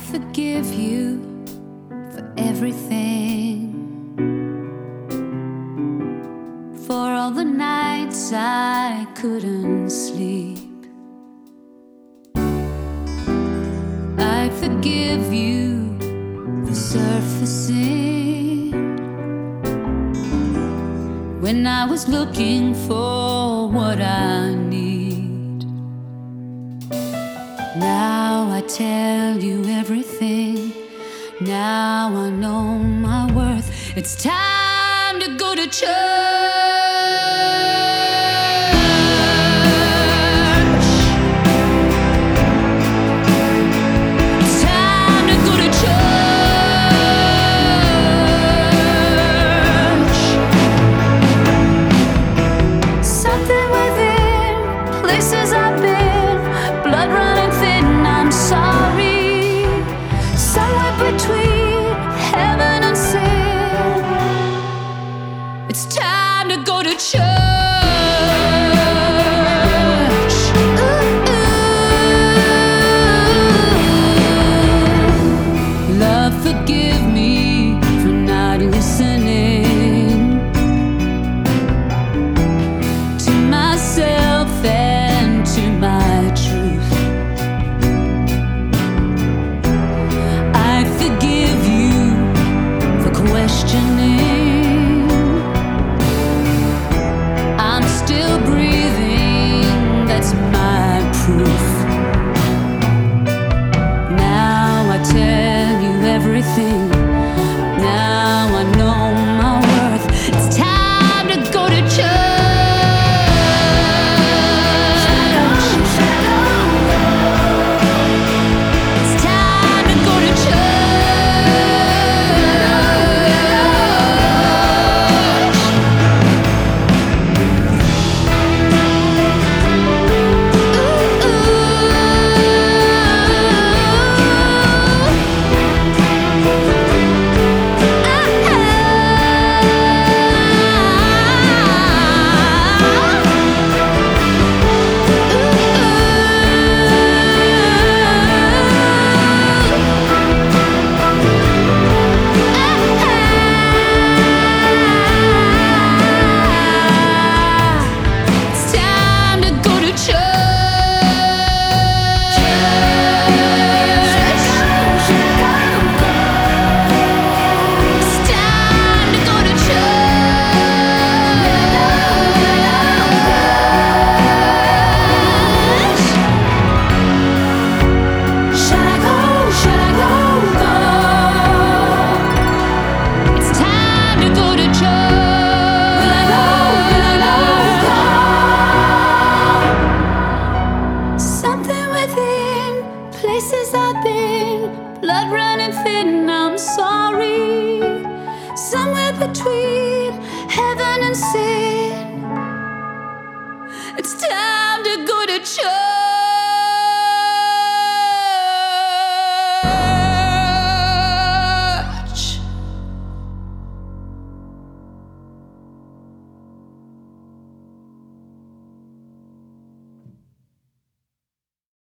forgive you for everything, for all the nights I couldn't sleep. I forgive you for surfacing when I was looking for what I need. Now I tell you everything. Now I know my worth. It's time to go to church. Places I've been, blood running thin, I'm sorry. Somewhere between heaven and sin, it's time to go to church. Love, forgive me for not listening to myself and to my truth. I forgive you for questioning. I'm still breathing, that's my proof. Now I tell you everything. Now I know my worth. It's time to go to church. Places I've been, blood running thin, I'm sorry. Somewhere between heaven and sin, it's time to go to church.